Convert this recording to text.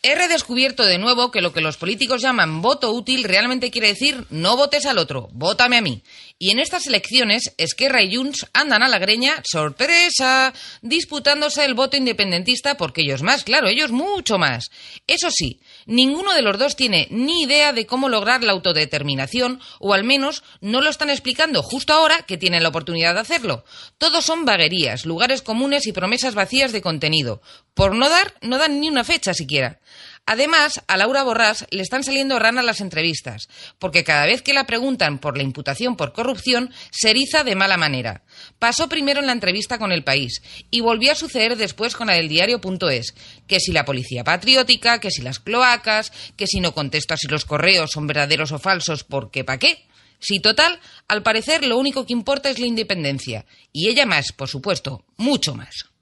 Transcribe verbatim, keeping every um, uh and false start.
He redescubierto de nuevo que lo que los políticos llaman voto útil realmente quiere decir no votes al otro, vótame a mí. Y en estas elecciones, Esquerra y Junts andan a la greña, sorpresa, disputándose el voto independentista porque ellos más, claro, ellos mucho más. Eso sí, ninguno de los dos tiene ni idea de cómo lograr la autodeterminación, o al menos no lo están explicando justo ahora que tienen la oportunidad de hacerlo. Todos son vaguerías, lugares comunes y promesas vacías de contenido. Por no dar, no dan ni una fecha siquiera. Además, a Laura Borràs le están saliendo ranas las entrevistas, porque cada vez que la preguntan por la imputación por corrupción, se eriza de mala manera. Pasó primero en la entrevista con El País, y volvió a suceder después con la del diario punto es, que si la policía patriótica, que si las cloacas, que si no contesta si los correos son verdaderos o falsos, porque ¿pa' qué? Si total, al parecer lo único que importa es la independencia, y ella más, por supuesto, mucho más.